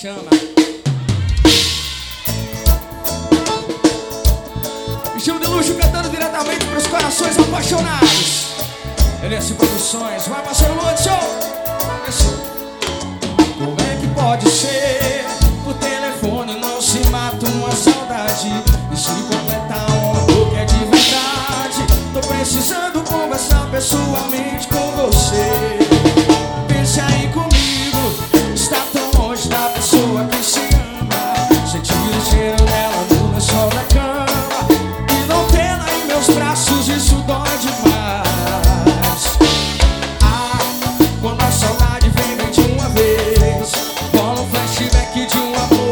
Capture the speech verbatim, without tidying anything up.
Chama. Estilo de luxo cantando diretamente pros corações apaixonados. L S Produções, vai parceiro Lúcio. Como é que pode ser? Por telefone não se mata uma saudade e se completa um amor que é de verdade. Tô precisando conversar pessoalmente com você. Pense aí comigo, está tão longe da pessoa que se ama. Sentir o cheiro dela no lençol da cama e não tê-la em meus braços, isso dói demais. Ah, quando a saudade vem, vem de uma vez, rola um flashback de um amor